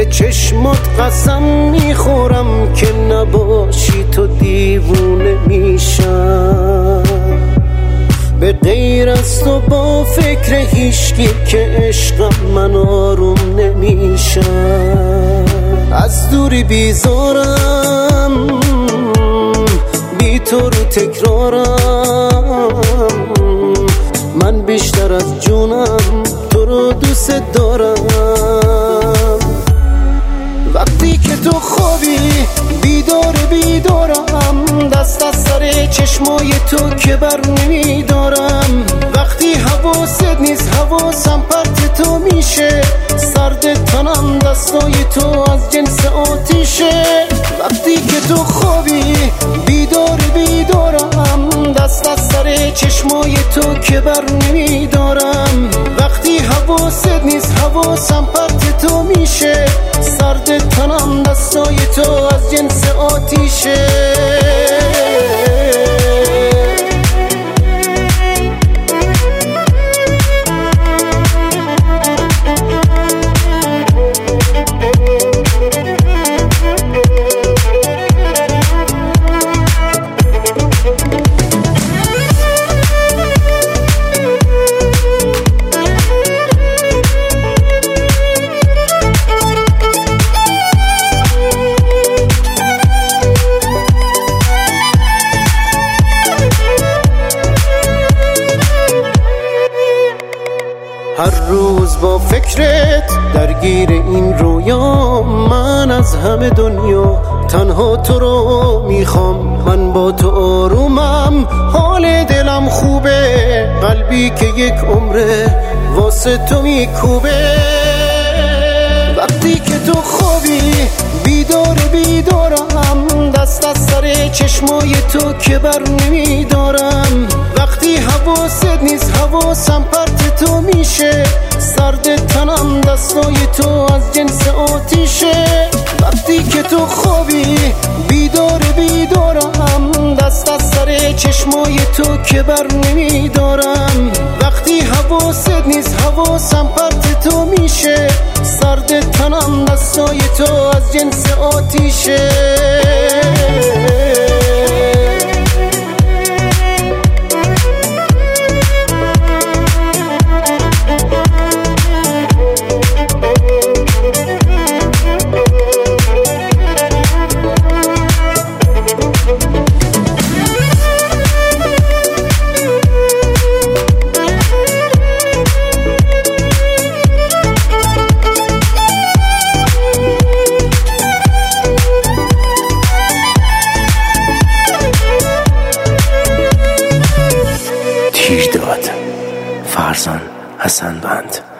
چشمات قسم میخورم که نباشی تو دیوونه میشم، به غیر از تو با فکر هیچکی که عشقم من آروم نمیشم. از دوری بیزارم، بی تو رو تکرارم، من بیشتر از جونم تو رو دوست دارم. وقتی که تو خوابی بیدارم، دست از سر چشمای تو که بر نمیدارم. وقتی حواست نیست حواسم پرت تو میشه، سرد تنم دستای تو از جنس آتیشه. وقتی که تو خوابی بیدارم، دست از سر چشمای تو که بر نمیدارم. وقتی حواست نیست حواسم پرت تو میشه، سرد تنم دستای تو از جنس آتیشه. هر روز با فکرت درگیر این رویا، من از همه دنیا تنها تو رو میخوام. من با تو آرومم، حال دلم خوبه، قلبی که یک عمره واسه تو میکوبه. وقتی که تو خوابی بیدارم، دست از سر چشمای تو که بر نمیدارم. وقتی حواست نیست حواسم پرت تو میشه، سرد تنم دستای تو از جنس آتیشه. وقتی که تو خوابی بیدارم، دست از سر چشمای تو که بر نمیدارم. وقتی حواست نیست حواسم پرت تو میشه، سرد تنم دستای تو از جنس آتیشه. تیرداد فرزان حسن بند.